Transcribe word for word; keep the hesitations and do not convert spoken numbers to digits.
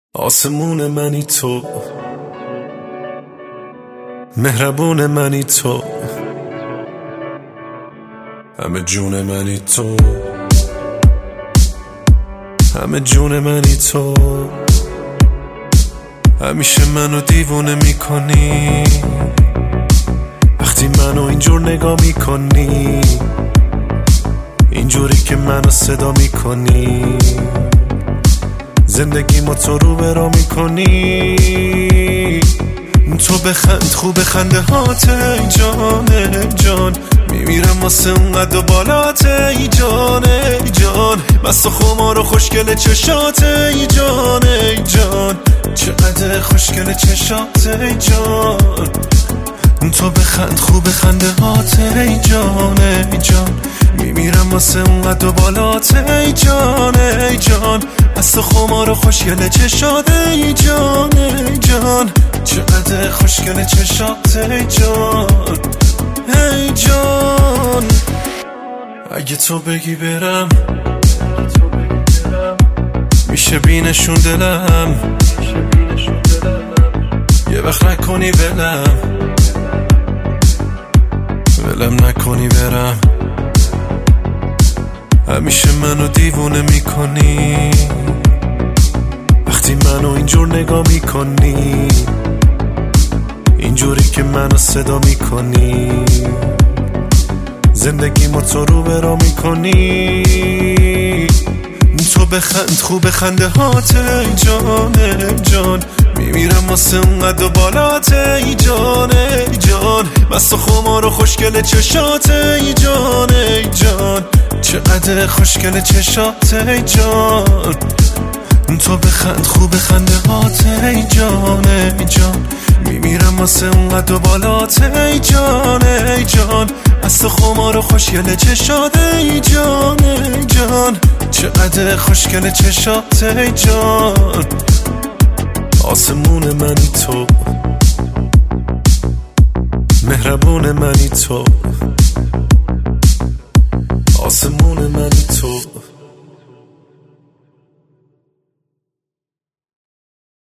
آسمون منی تو، مهربون منی تو، همه جون منی تو، همه جون منی تو. همیشه منو دیوونه میکنی وقتی منو اینجور نگاه میکنی، اینجوری که منو صدا میکنی، زندگی ما تو رو برا میکنی. تو بخند خوب خنده هات ای جان ای جان، میمیرم واسه اونقد و بالات ای جان ای جان، مست و خمار و خوشگل چشات ای جان ای جان، چقدر خوشگل چشات ای جان. تو بخند خوب خنده هات ای جان ای جان، میمیرم واسه اونقد و بالات ای جان ای جان، مست و خمار و خوشگل چشات ای جان ای جان، چقدر خوشگل چشات ای جان ای جان. اگه تو بگی برم میشه بینشون دلم، یه وقت نکنی ولم ولم نکنی برم. همیشه منو دیوونه میکنی وقتی منو اینجور نگاه میکنی، اینجوری که منو صدا میکنی، زندگی ما تو رو برا میکنی. تو بخند خوب خنده هات ای جان ای جان، میمیرم واسه اونقد و بالات ای جان ای جان، مست و خمار و خوشگل چشات ای جان ای جان، چقدر خوشگل چشات ای جان. تو بخند خوب خنده هات ای جان ای جان، میمیرم واسه اونقد و بالات ای جان ای جان، مست و خمار و خوشگل چشات ای جان ای جان، چقدر خوشگل چشات ای جان. آسمون منی تو، مهربون منی تو،